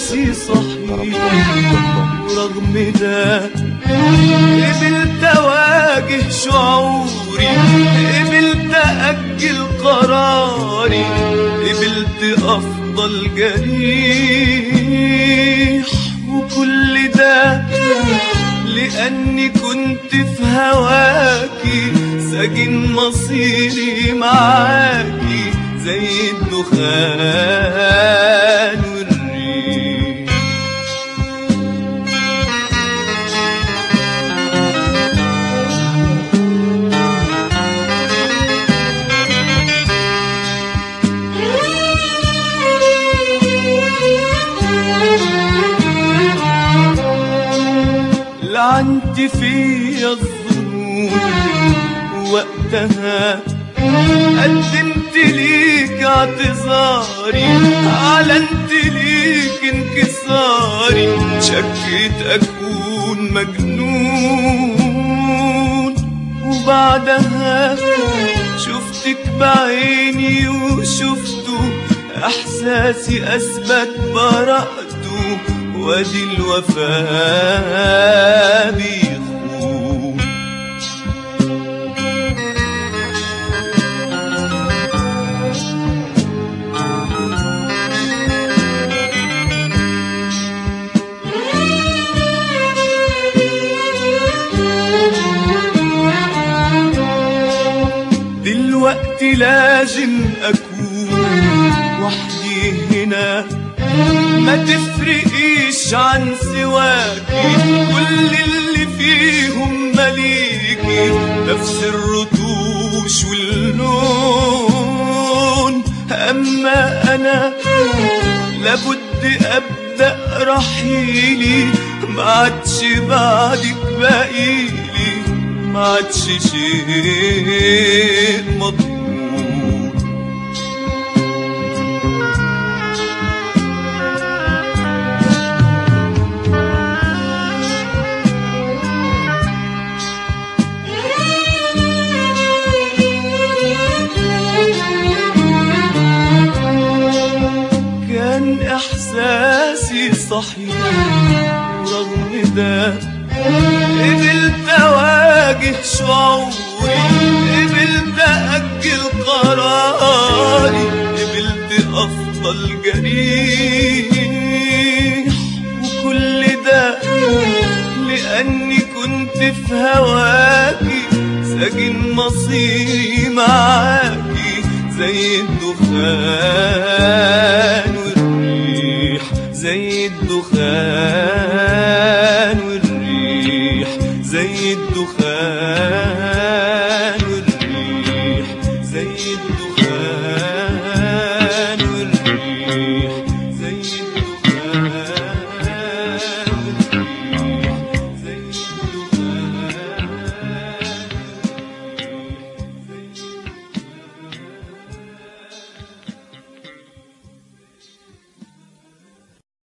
إحساسي صحيح، ورغم ده قبلت أواجه شعوري، قبلت أأجل قراري، قبلت أفضل جريح. وكل ده لأني كنت في هواكي، ساجن مصيري معاكي زي الدخان والريح. لعنت فيا الظنون، وقتها قدمت ليك اعتذاري، أعلنت ليك انكساري، شكيت أكون مجنون. وبعدها شفتك بعيني وشفته، إحساسي أثبت براءته، وادي الوفاء بيخون. دلوقتي لازم أكون وحدي هنا، ما تفرقيش عن سواكي، كل اللي فيهم مليكي، نفس الرطوش واللون. أما أنا لابد أبدأ رحيلي، ما عادش بعدك باقيلي، ما عادش شيء مضمون. كان إحساسي صحيح، ورغم ده قبلت أواجه شعوري، قبلت أأجل قراري، قبلت أفضل جريح. وكل ده لأني كنت في هواكي، ساجن مصيري معاكي زي الدخان والريح، زي الدخان والريح، زي الدخان.